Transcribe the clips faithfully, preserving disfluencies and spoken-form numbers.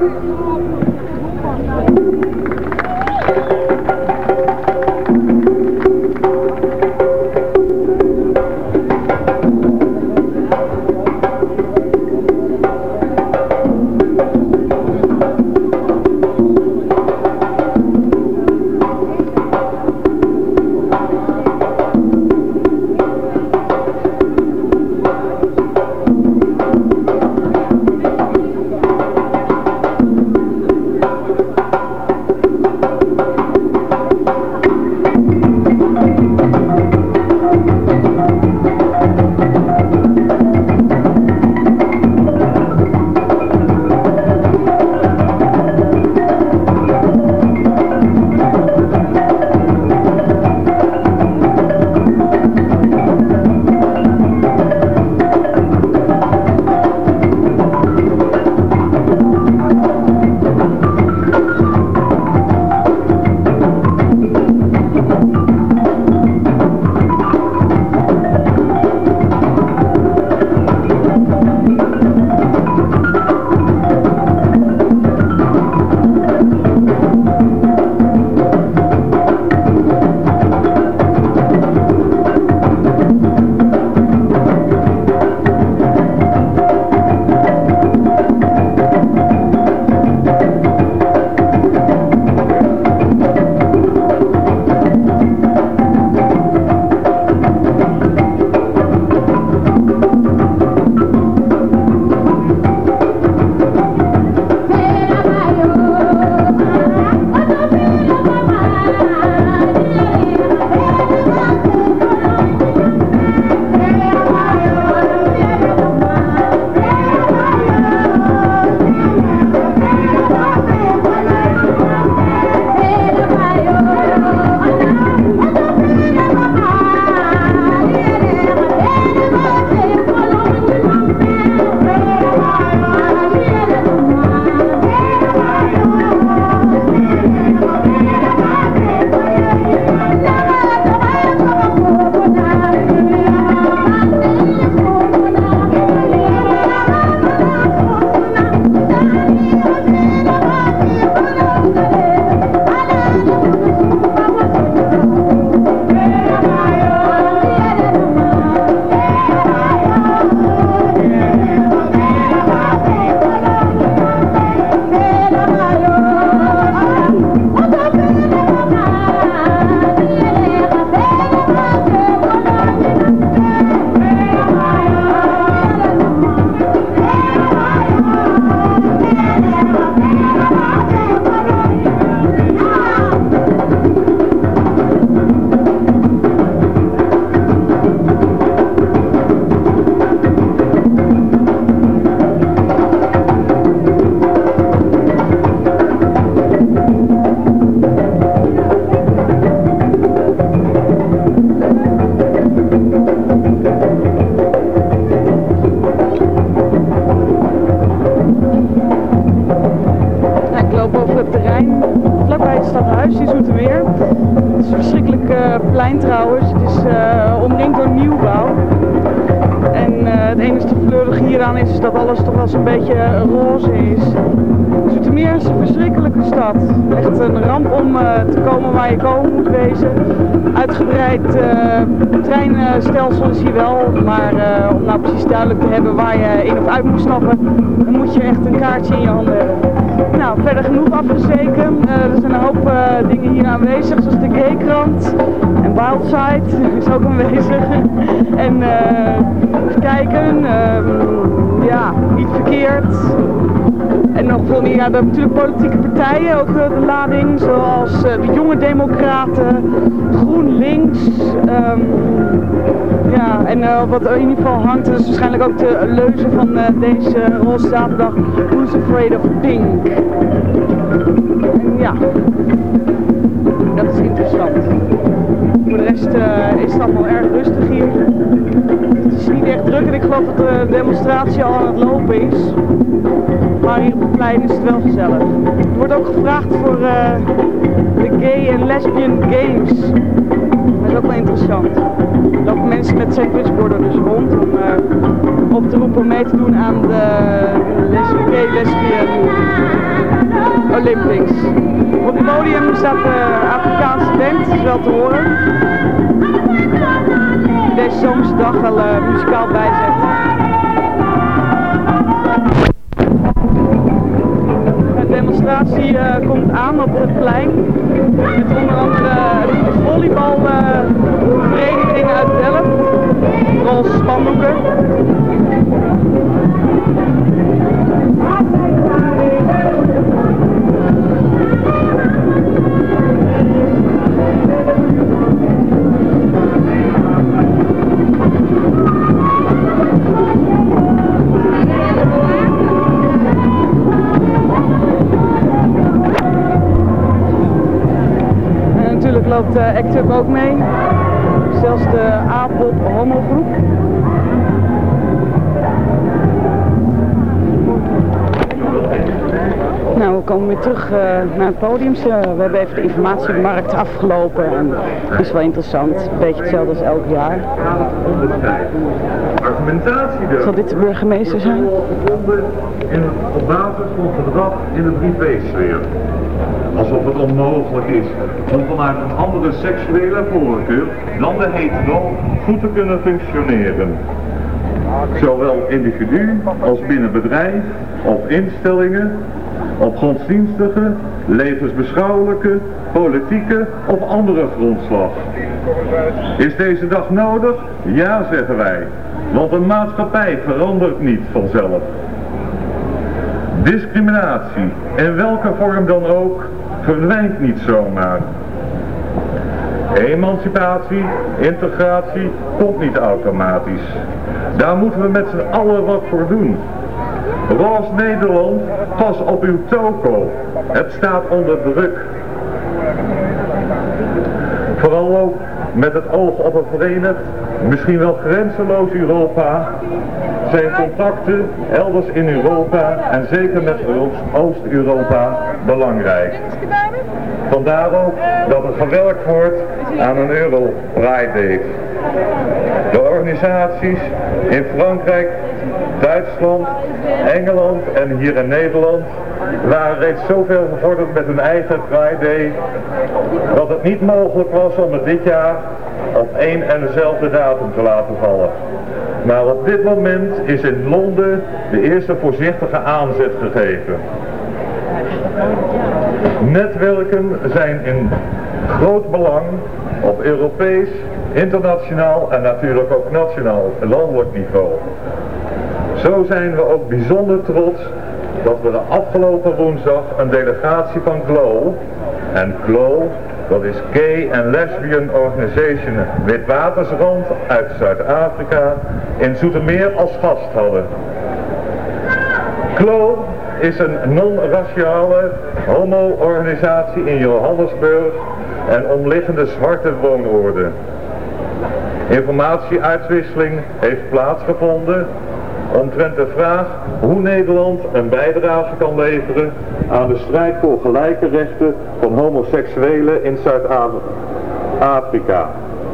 stadhuis in Zoetermeer. Het is een verschrikkelijk uh, plein trouwens. Het is uh, omringd door nieuwbouw. En uh, het enige fleurige hieraan is dat alles toch wel zo'n beetje roze is. Zoetermeer is een verschrikkelijke stad. Echt een ramp om uh, te komen waar je komen moet wezen. Uitgebreid uh, treinstelsel is hier wel, maar uh, om nou precies duidelijk te hebben waar je in of uit moet stappen, dan moet je echt een kaartje in je handen hebben. Nou, verder genoeg afgezeken. Uh, er zijn een hoop uh, dingen hier aanwezig, zoals de Gaykrant en Wildside is ook aanwezig. En uh, even kijken, uh, ja, niet verkeerd. En nog veel meer, ja, de, natuurlijk politieke partijen, ook uh, de lading, zoals uh, de Jonge Democraten, GroenLinks. Um, ja, en uh, wat in ieder geval hangt, is waarschijnlijk ook de leuze van uh, deze roze zaterdag, Who's Afraid of Pink? En ja, dat is interessant. Voor de rest uh, is het allemaal erg rustig hier. Het is niet echt druk en ik geloof dat de demonstratie al aan het lopen is. Maar hier op het plein is het wel gezellig. Er wordt ook gevraagd voor uh, de gay en lesbian games. Dat is ook wel interessant. Er lopen mensen met sandwichborden dus rond om uh, op te roepen mee te doen aan de les gay lesbian Olympics. Op het podium staat de Afrikaanse band, dat is wel te horen. Die deze zomerse dag wel uh, muzikaal bijzet. De demonstratie uh, komt aan op het plein. Met onder andere de volleybalvereniging uh, uit Delft. Roze spandoeken. Loopt uh, Act Up ook mee, zelfs de A-pop homogroep. Nou, we komen weer terug uh, naar het podium. We hebben even de informatiemarkt afgelopen en het is wel interessant. Een beetje hetzelfde als elk jaar. Zal dit de burgemeester zijn? In, op basis van gedrag in de privésfeer. Alsof het onmogelijk is om vanuit een andere seksuele voorkeur dan de hetero goed te kunnen functioneren. Zowel individu als binnen bedrijf of instellingen, op godsdienstige, levensbeschouwelijke, politieke of andere grondslag. Is deze dag nodig? Ja, zeggen wij, want een maatschappij verandert niet vanzelf. Discriminatie, in welke vorm dan ook, verdwijnt niet zomaar. Emancipatie, integratie, komt niet automatisch. Daar moeten we met z'n allen wat voor doen. Roze Nederland, pas op uw toko. Het staat onder druk. Vooral ook met het oog op een verenigd, misschien wel grenzeloos Europa, zijn contacten elders in Europa en zeker met Oost-Europa belangrijk. Vandaar ook dat er gewerkt wordt aan een Euro Pride Day. De organisaties in Frankrijk, Duitsland, Engeland en hier in Nederland waren reeds zoveel gevorderd met hun eigen Pride Day dat het niet mogelijk was om het dit jaar op één en dezelfde datum te laten vallen. Maar op dit moment is in Londen de eerste voorzichtige aanzet gegeven. Netwerken zijn in groot belang op Europees, internationaal en natuurlijk ook nationaal, landelijk niveau. Zo zijn we ook bijzonder trots dat we de afgelopen woensdag een delegatie van GLOW, en GLOW, dat is Gay and Lesbian Organization Witwatersrand uit Zuid-Afrika, in Zoetermeer als gast hadden. GLOW is een non-raciale homo-organisatie in Johannesburg en omliggende zwarte woonoorden. Informatieuitwisseling heeft plaatsgevonden omtrent de vraag hoe Nederland een bijdrage kan leveren aan de strijd voor gelijke rechten van homoseksuelen in Zuid-Afrika.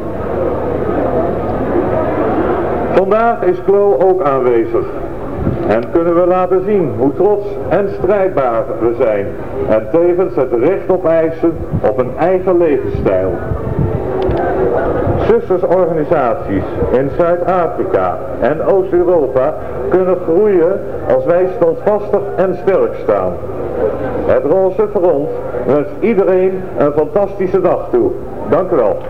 Vandaag is GLOW ook aanwezig en kunnen we laten zien hoe trots en strijdbaar we zijn en tevens het recht opeisen op een eigen levensstijl. Zustersorganisaties in Zuid-Afrika en Oost-Europa kunnen groeien als wij standvastig en sterk staan. Het Roze Front wenst iedereen een fantastische dag toe. Dank u wel.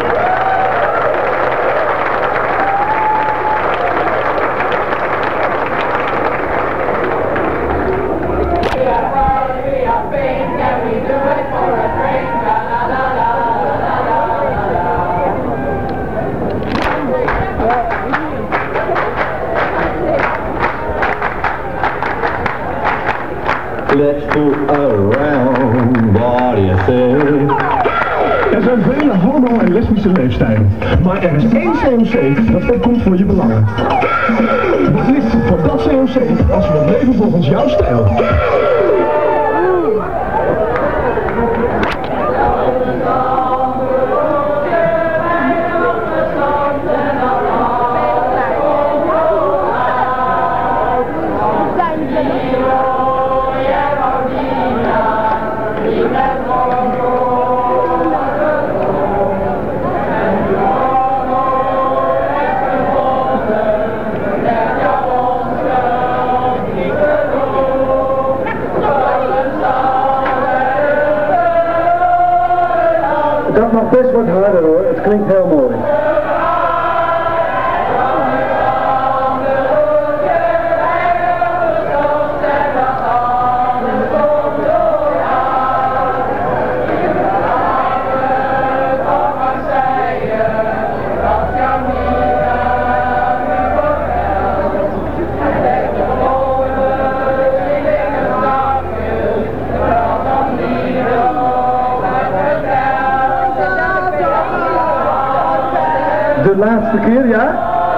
Let's fool around, what do you say? Er zijn vele homo- en lesbische leefstijlen, maar er is één C O C dat opkomt voor je belangen. Word lid voor dat C O C als we het leven volgens jouw stijl. best wat harder hoor, het klinkt heel mooi. De laatste keer, ja?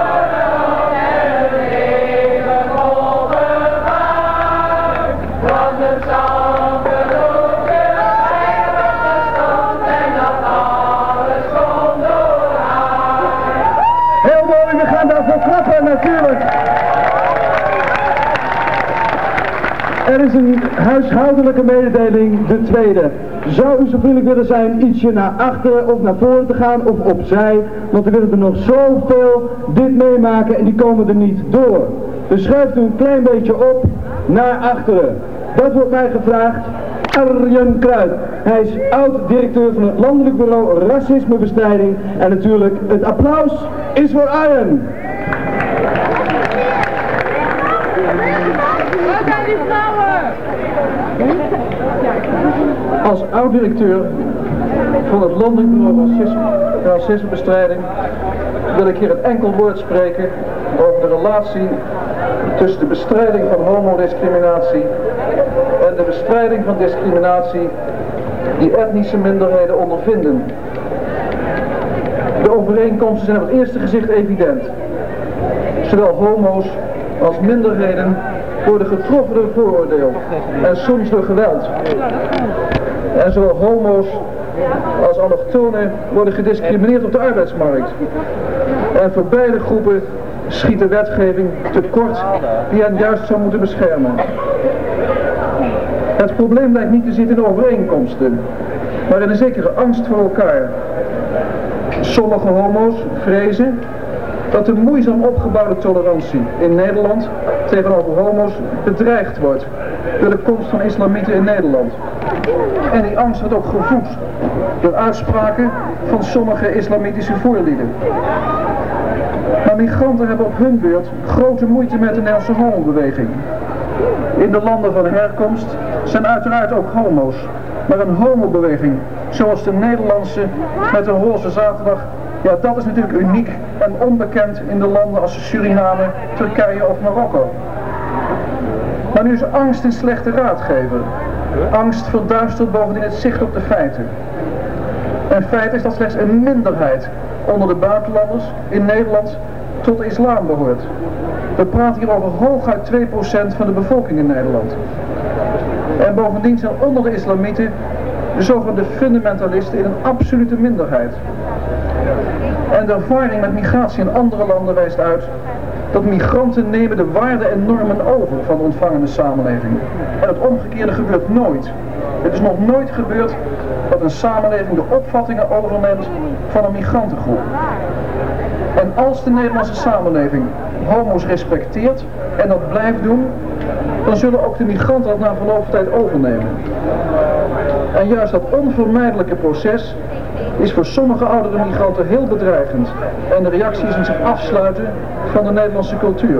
Heel mooi, we gaan daarvoor klappen natuurlijk. Er is een huishoudelijke mededeling, de tweede. Zou u zo vriendelijk willen zijn ietsje naar achteren of naar voren te gaan of opzij, want er willen er nog zoveel dit meemaken en die komen er niet door. Dus schuift u een klein beetje op naar achteren. Dat wordt mij gevraagd. Arjen Kruid. Hij is oud-directeur van het Landelijk Bureau Racismebestrijding en natuurlijk het applaus is voor Arjen. Waar zijn die vrouwen? Als oud-directeur van het Landelijk Bureau Racisme, Racismebestrijding wil ik hier een enkel woord spreken over de relatie tussen de bestrijding van homodiscriminatie en de bestrijding van discriminatie die etnische minderheden ondervinden. De overeenkomsten zijn op het eerste gezicht evident. Zowel homo's als minderheden worden getroffen door vooroordeel en soms door geweld. En zowel homo's als allochtonen worden gediscrimineerd op de arbeidsmarkt. En voor beide groepen schiet de wetgeving tekort die hen juist zou moeten beschermen. Het probleem lijkt niet te zitten in overeenkomsten, maar in een zekere angst voor elkaar. Sommige homo's vrezen dat de moeizaam opgebouwde tolerantie in Nederland tegenover homo's bedreigd wordt door de komst van islamieten in Nederland. En die angst wordt ook gevoed door uitspraken van sommige islamitische voorlieden. Maar migranten hebben op hun beurt grote moeite met de Nederlandse homobeweging. In de landen van herkomst zijn uiteraard ook homo's, maar een homobeweging zoals de Nederlandse met een roze zaterdag, ja, dat is natuurlijk uniek en onbekend in de landen als Suriname, Turkije of Marokko. Maar nu is angst een slechte raadgever. Angst verduistert bovendien het zicht op de feiten. En feit is dat slechts een minderheid onder de buitenlanders in Nederland tot de islam behoort. We praten hier over hooguit twee procent van de bevolking in Nederland. En bovendien zijn onder de islamieten de zogenaamde fundamentalisten in een absolute minderheid. En de ervaring met migratie in andere landen wijst uit dat migranten nemen de waarden en normen over van de ontvangende samenleving. En het omgekeerde gebeurt nooit. Het is nog nooit gebeurd dat een samenleving de opvattingen overneemt van een migrantengroep. En als de Nederlandse samenleving homo's respecteert en dat blijft doen, dan zullen ook de migranten dat na verloop van tijd overnemen. En juist dat onvermijdelijke proces is voor sommige oudere migranten heel bedreigend. En de reactie is een zich afsluiten van de Nederlandse cultuur.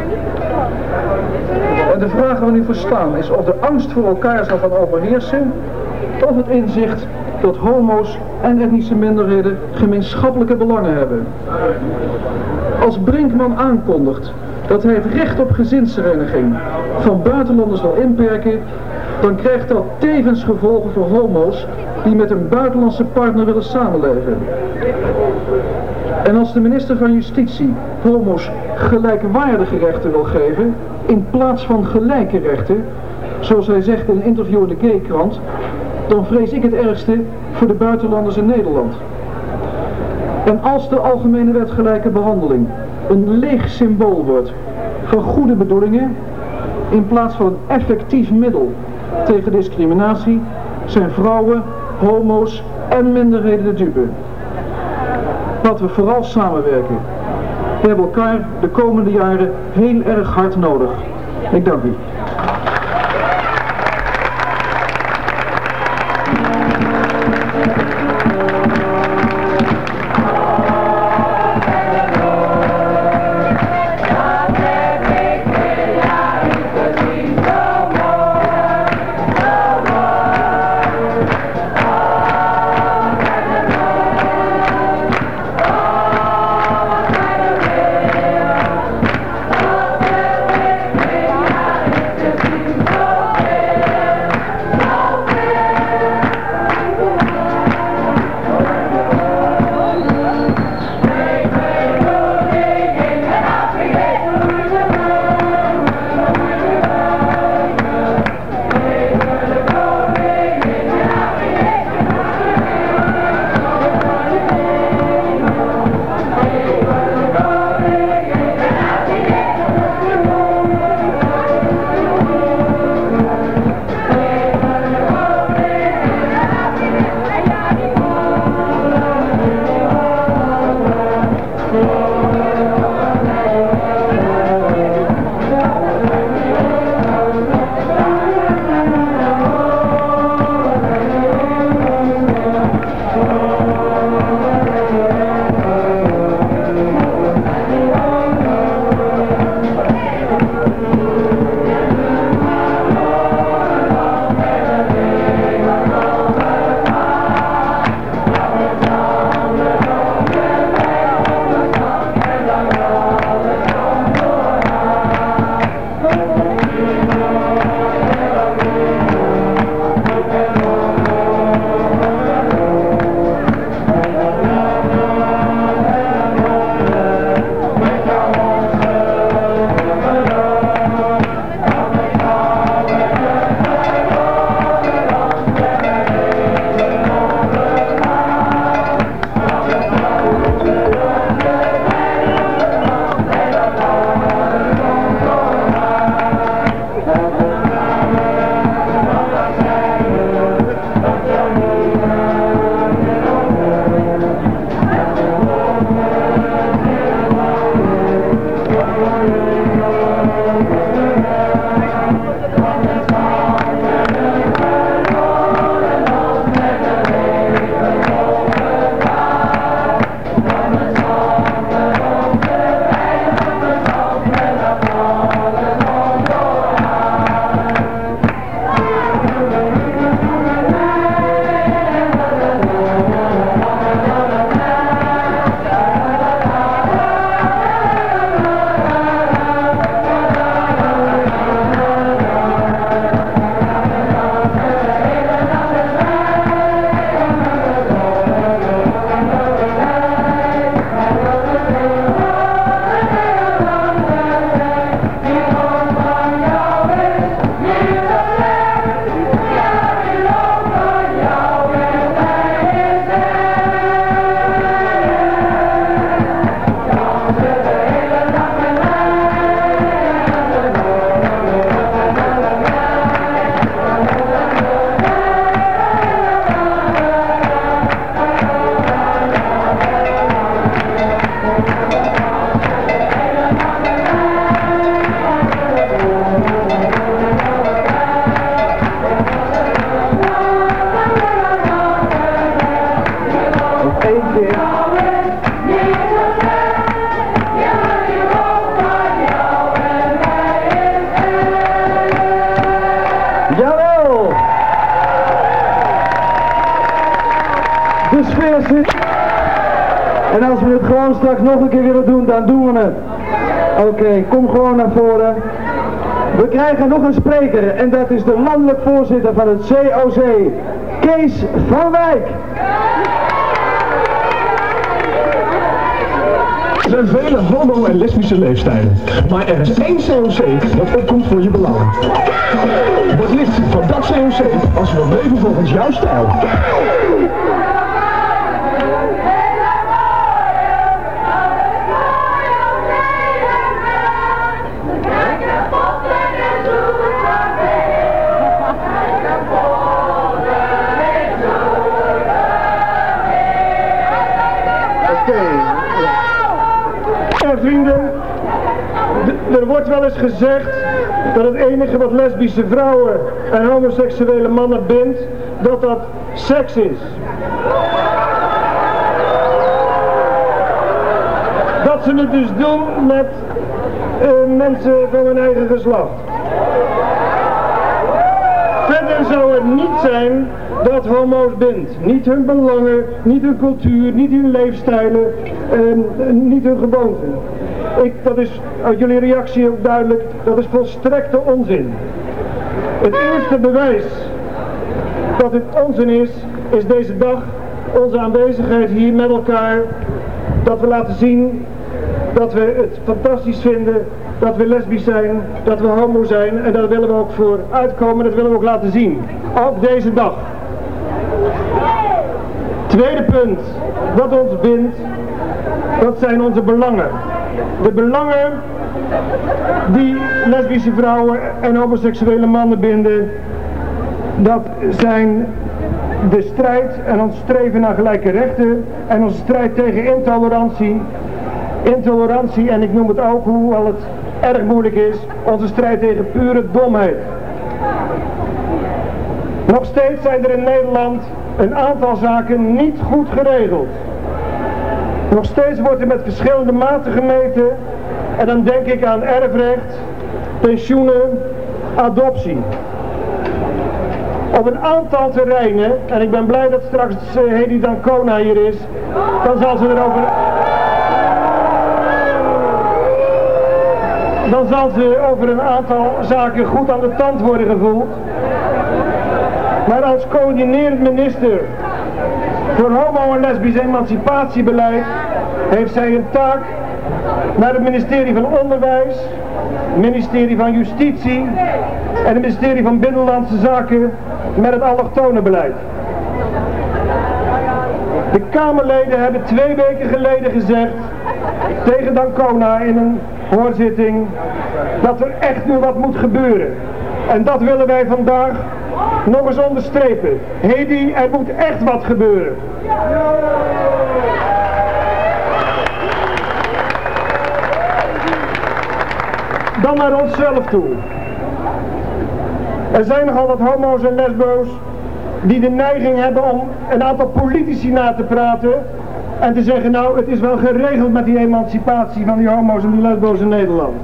En de vraag waar we nu voor staan is of de angst voor elkaar zal gaan overheersen, of het inzicht dat homo's en etnische minderheden gemeenschappelijke belangen hebben. Als Brinkman aankondigt dat hij het recht op gezinshereniging van buitenlanders wil inperken, dan krijgt dat tevens gevolgen voor homo's die met een buitenlandse partner willen samenleven. En als de minister van Justitie homo's gelijkwaardige rechten wil geven, in plaats van gelijke rechten, zoals hij zegt in een interview in de Gay-krant, dan vrees ik het ergste voor de buitenlanders in Nederland. En als de Algemene Wet Gelijke Behandeling een leeg symbool wordt van goede bedoelingen, in plaats van een effectief middel tegen discriminatie, zijn vrouwen, homo's en minderheden de dupe. Laten we vooral samenwerken. We hebben elkaar de komende jaren heel erg hard nodig. Ik dank u. interesse? En als we het gewoon straks nog een keer willen doen, dan doen we het. Oké, okay, kom gewoon naar voren. We krijgen nog een spreker en dat is de landelijk voorzitter van het C O C, Kees van Wijk. Er zijn vele homo- en lesbische leefstijlen, maar er is één C O C dat opkomt voor je belangen. Word lid van dat C O C als je wilt leven volgens jouw stijl. Vrienden, er wordt wel eens gezegd dat het enige wat lesbische vrouwen en homoseksuele mannen bindt, dat dat seks is. Dat ze het dus doen met uh, mensen van hun eigen geslacht. Verder zou het niet zijn dat homo's bindt. Niet hun belangen, niet hun cultuur, niet hun leefstijlen, uh, niet hun gewoonten. Ik, dat is uit jullie reactie ook duidelijk, dat is volstrekte onzin. Het eerste bewijs dat het onzin is, is deze dag, onze aanwezigheid hier met elkaar, dat we laten zien dat we het fantastisch vinden, dat we lesbisch zijn, dat we homo zijn en daar willen we ook voor uitkomen, dat willen we ook laten zien. Ook deze dag. Tweede punt, wat ons bindt, dat zijn onze belangen. De belangen die lesbische vrouwen en homoseksuele mannen binden, dat zijn de strijd en ons streven naar gelijke rechten en onze strijd tegen intolerantie. Intolerantie, en ik noem het ook, hoewel het erg moeilijk is, onze strijd tegen pure domheid. Nog steeds zijn er in Nederland een aantal zaken niet goed geregeld. Nog steeds wordt er met verschillende maten gemeten en dan denk ik aan erfrecht, pensioenen, adoptie. Op een aantal terreinen, en ik ben blij dat straks Hedy Dancona hier is, dan zal ze erover... Dan zal ze over een aantal zaken goed aan de tand worden gevoeld. Maar als coördinerend minister voor homo- en lesbisch emancipatiebeleid heeft zij een taak naar het ministerie van Onderwijs, het ministerie van Justitie en het ministerie van Binnenlandse Zaken met het allochtonenbeleid. De Kamerleden hebben twee weken geleden gezegd tegen Dancona in een hoorzitting dat er echt nu wat moet gebeuren. En dat willen wij vandaag nog eens onderstrepen. Hedy, er moet echt wat gebeuren. Dan naar onszelf toe. Er zijn nogal wat homo's en lesbo's die de neiging hebben om een aantal politici na te praten en te zeggen, nou, het is wel geregeld met die emancipatie van die homo's en die lesbo's in Nederland.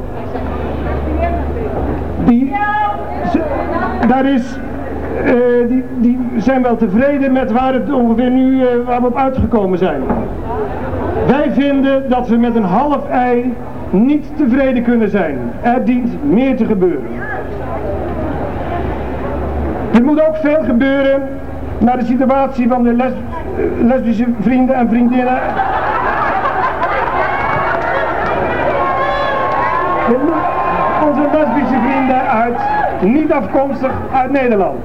Die, ze, daar is, uh, die, die zijn wel tevreden met waar het ongeveer nu uh, waar we op uitgekomen zijn. Wij vinden dat we met een half ei niet tevreden kunnen zijn. Er dient meer te gebeuren. Er moet ook veel gebeuren naar de situatie van de les, lesbische vrienden en vriendinnen. Onze lesbische vrienden uit, niet afkomstig uit Nederland.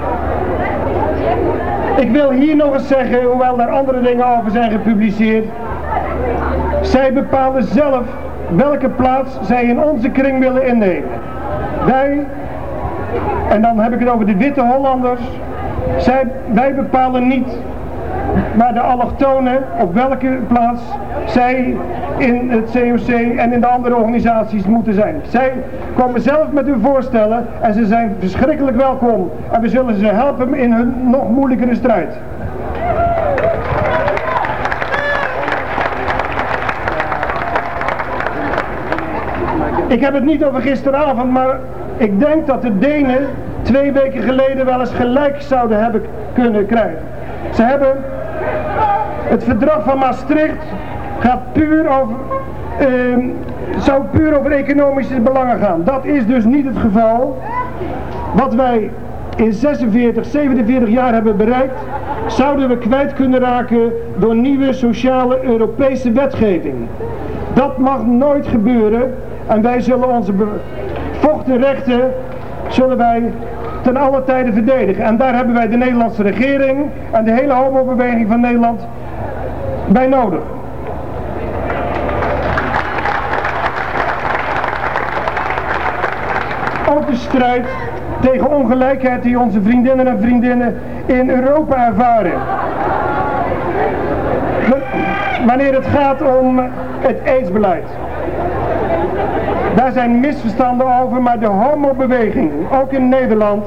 Ik wil hier nog eens zeggen, hoewel er andere dingen over zijn gepubliceerd. Zij bepalen zelf welke plaats zij in onze kring willen innemen. Wij, en dan heb ik het over de witte Hollanders, zij, wij bepalen niet waar de allochtonen, op welke plaats zij in het C O C en in de andere organisaties moeten zijn. Zij komen zelf met hun voorstellen en ze zijn verschrikkelijk welkom en we zullen ze helpen in hun nog moeilijkere strijd. Ik heb het niet over gisteravond, maar ik denk dat de Denen twee weken geleden wel eens gelijk zouden hebben kunnen krijgen. Ze hebben Het verdrag van Maastricht gaat puur over, uh, zou puur over economische belangen gaan. Dat is dus niet het geval. Wat wij in zesenveertig, zevenenveertig jaar hebben bereikt, zouden we kwijt kunnen raken door nieuwe sociale Europese wetgeving. Dat mag nooit gebeuren en wij zullen onze bevochten rechten zullen wij ten alle tijde verdedigen. En daar hebben wij de Nederlandse regering en de hele homobeweging van Nederland bij nodig. Ook de strijd tegen ongelijkheid die onze vriendinnen en vriendinnen in Europa ervaren. Wanneer het gaat om het aidsbeleid. Daar zijn misverstanden over, maar de homobeweging, ook in Nederland,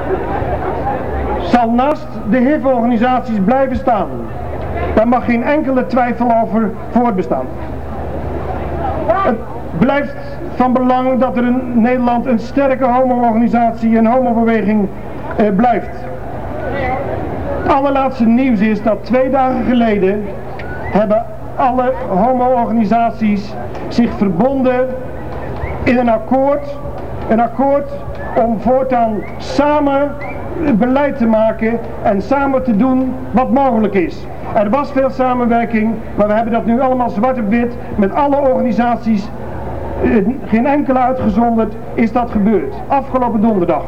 zal naast de H I V-organisaties blijven staan. Daar mag geen enkele twijfel over voortbestaan. Het blijft van belang dat er in Nederland een sterke homo-organisatie en homobeweging eh, blijft. Het allerlaatste nieuws is dat twee dagen geleden hebben alle homo-organisaties zich verbonden in een akkoord, een akkoord om voortaan samen beleid te maken en samen te doen wat mogelijk is. Er was veel samenwerking, maar we hebben dat nu allemaal zwart op wit met alle organisaties. Geen enkele uitgezonderd is dat gebeurd. Afgelopen donderdag.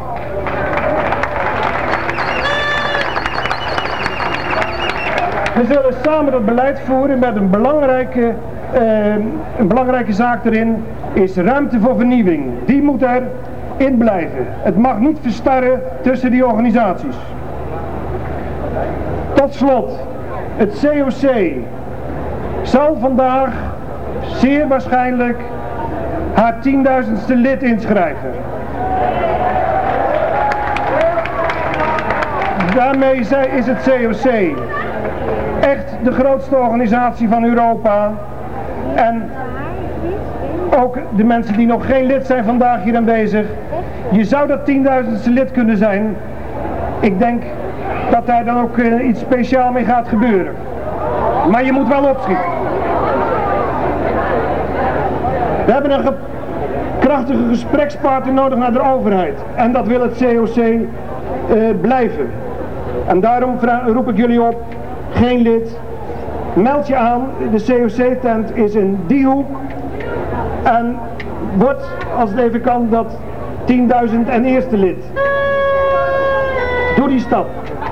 We zullen samen dat beleid voeren met een belangrijke, eh, een belangrijke zaak erin is ruimte voor vernieuwing. Die moet er in blijven. Het mag niet verstarren tussen die organisaties. Tot slot, het C O C zal vandaag zeer waarschijnlijk haar tienduizendste lid inschrijven. Daarmee is het C O C echt de grootste organisatie van Europa. En ook de mensen die nog geen lid zijn vandaag hier aanwezig. Je zou dat tienduizendste lid kunnen zijn. Ik denk dat daar dan ook uh, iets speciaals mee gaat gebeuren. Maar je moet wel opschieten. We hebben een ge krachtige gesprekspartner nodig naar de overheid. En dat wil het C O C uh, blijven. En daarom roep ik jullie op, geen lid. Meld je aan, de C O C-tent is in die hoek. En wordt, als het even kan, dat tienduizend en eerste lid. Doe die stap.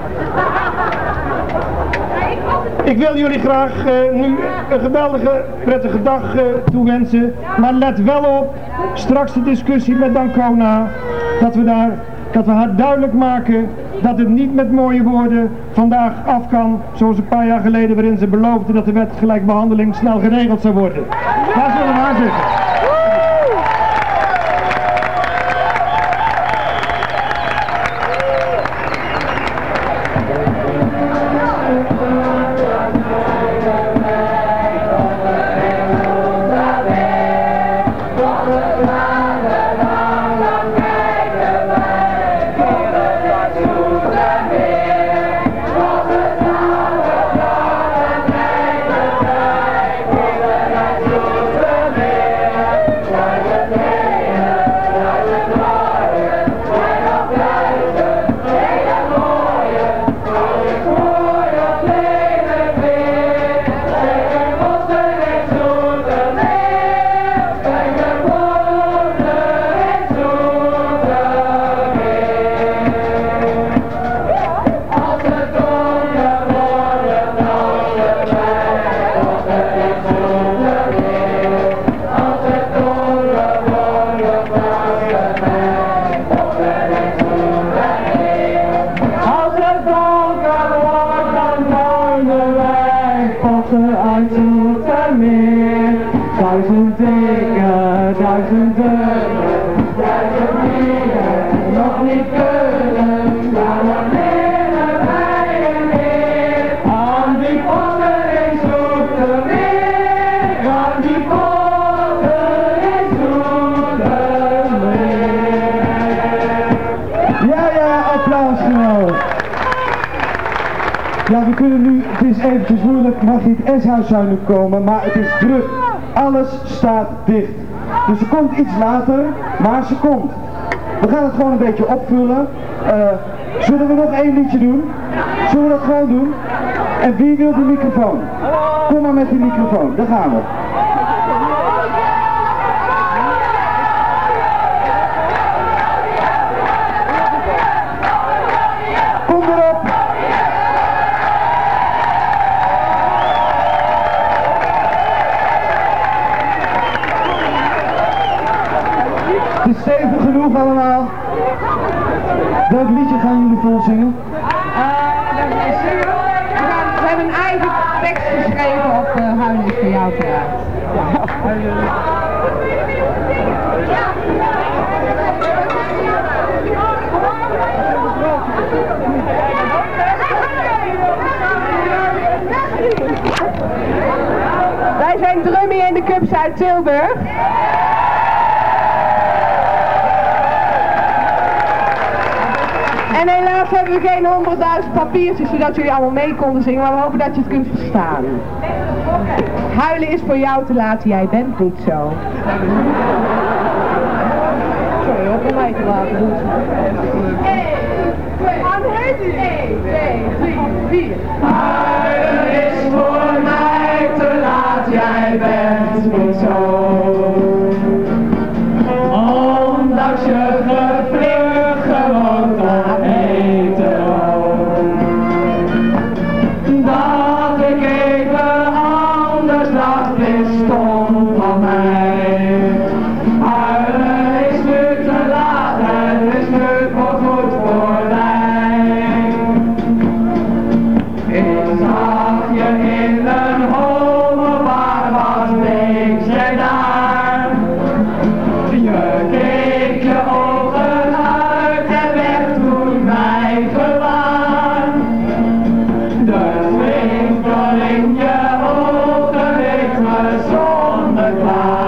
Ik wil jullie graag uh, nu een geweldige, prettige dag uh, toewensen. Maar let wel op, straks de discussie met Dancona, dat we daar, dat we haar duidelijk maken dat het niet met mooie woorden vandaag af kan, zoals een paar jaar geleden waarin ze beloofde dat de wet gelijkbehandeling snel geregeld zou worden. Daar zullen we aan zitten. Duizend dingen, duizend deuren, duizend dingen, nog niet kunnen, maar dan leren wij er weer. Aan die potten in Zoetermeer, aan die potten in Zoetermeer. Ja, ja, applaus nou. Ja, we kunnen nu, het is eventjes moeilijk, Margriet Eshuis zou nu komen, maar het is druk. Alles staat dicht. Dus ze komt iets later, maar ze komt. We gaan het gewoon een beetje opvullen. Uh, zullen we nog één liedje doen? Zullen we dat gewoon doen? En wie wil de microfoon? Kom maar met die microfoon, daar gaan we. Kom erop! Het is stevig genoeg allemaal. Welk liedje gaan jullie vol zingen? Uh, we hebben een eigen tekst geschreven op uh, Huilen is voor jou te raad. Wij zijn Drummie in de Cubs uit Tilburg. En helaas hebben we geen honderdduizend papiertjes zodat jullie allemaal mee konden zingen, maar we hopen dat je het kunt verstaan. Huilen is voor jou te laat, jij bent niet zo. Sorry hoor, om mij te laten doen. één, twee, drie, vier. Huilen is voor mij te laat, jij bent niet zo. Ondanks je gevlucht gewoon aan eten. Dat ik even anders dacht is stom van mij. Huilen is nu te laat, het is nu voorgoed voorbij. Ik zag je in een homo, waar was niks jij daar? Je keek je ogen uit en werd toen mij gewaar. De twinkel in je ogen deed me zonder klaar.